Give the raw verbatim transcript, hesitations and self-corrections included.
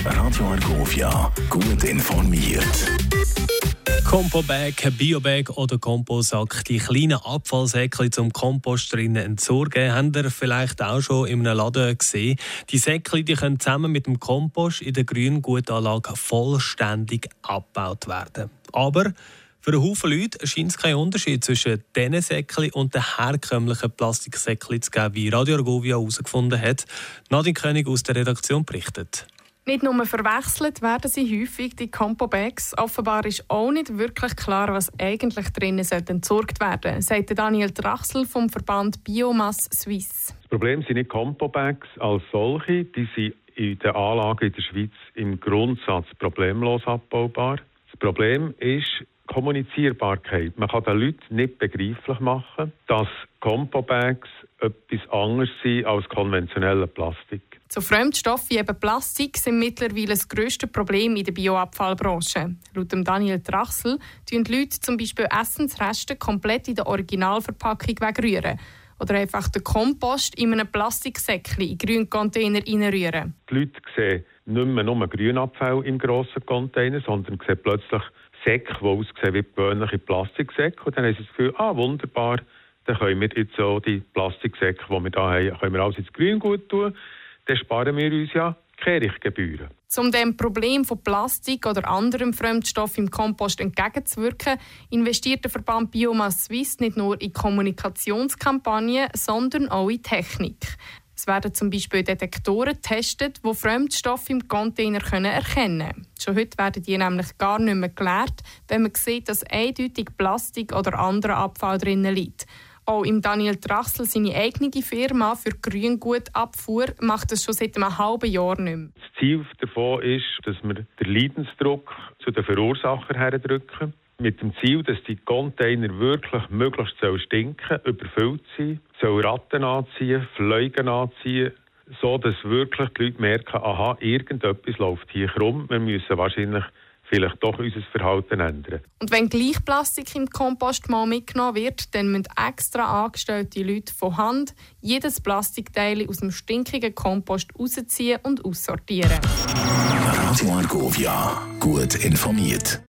Radio Argovia, gut informiert. Compostbag, Biobag oder Kompostsack, die kleinen Abfallsäckchen zum Kompost drinnen entsorgen, habt ihr vielleicht auch schon in einem Laden gesehen. Die Säckchen die können zusammen mit dem Kompost in der Grüngutanlage vollständig abgebaut werden. Aber für einen Haufen Leute scheint es keinen Unterschied zwischen diesen Säckchen und den herkömmlichen Plastiksäckchen zu geben, wie Radio Argovia herausgefunden hat. Nadine König aus der Redaktion berichtet. Nicht nur verwechselt werden sie häufig, die Compo-Bags. Offenbar ist auch nicht wirklich klar, was eigentlich drinnen entsorgt werden sollte, sagt Daniel Trachsel vom Verband Biomasse Suisse. Das Problem sind nicht Compo-Bags als solche. Die sind in den Anlagen in der Schweiz im Grundsatz problemlos abbaubar. Das Problem ist Kommunizierbarkeit. Man kann den Leuten nicht begreiflich machen, dass Compo-Bags etwas anderes sind als konventionelle Plastik. So Fremdstoffe wie eben Plastik sind mittlerweile das grösste Problem in der Bioabfallbranche. Laut Daniel Trachsel tun die Leute zum Beispiel Essensreste komplett in der Originalverpackung wegrühren oder einfach den Kompost in einem Plastiksäckchen in Grüncontainer reinrühren. Die Leute sehen nicht mehr nur Grünabfall im grossen Container, sondern sehen plötzlich Säcke, die aussehen wie gewöhnliche Plastiksäcke. Und dann haben sie das Gefühl, ah wunderbar, dann können wir jetzt so die Plastiksäcke, die wir hier haben, können wir alles ins Grüngut tun. Dann sparen wir uns ja Kehrgebühren. Um dem Problem von Plastik oder anderem Fremdstoff im Kompost entgegenzuwirken, investiert der Verband Biomasse Suisse nicht nur in Kommunikationskampagnen, sondern auch in Technik. Es werden zum Beispiel Detektoren getestet, die Fremdstoffe im Container erkennen können. Schon heute werden die nämlich gar nicht mehr geleert, wenn man sieht, dass eindeutig Plastik oder anderer Abfall drinnen liegt. Auch im Daniel Trachsel, seine eigene Firma für Grüngutabfuhr, macht das schon seit einem halben Jahr nicht mehr. Das Ziel davon ist, dass wir den Leidensdruck zu den Verursachern herdrücken. Mit dem Ziel, dass die Container wirklich möglichst stinken, überfüllt sein, soll Ratten anziehen, Fliegen anziehen, so dass wirklich die Leute merken, aha, irgendetwas läuft hier rum, wir müssen wahrscheinlich vielleicht doch unser Verhalten ändern. Und wenn gleich Plastik im Kompost mal mitgenommen wird, dann müssen extra angestellte Leute von Hand jedes Plastikteil aus dem stinkigen Kompost rausziehen und aussortieren. Radio Argovia, gut informiert.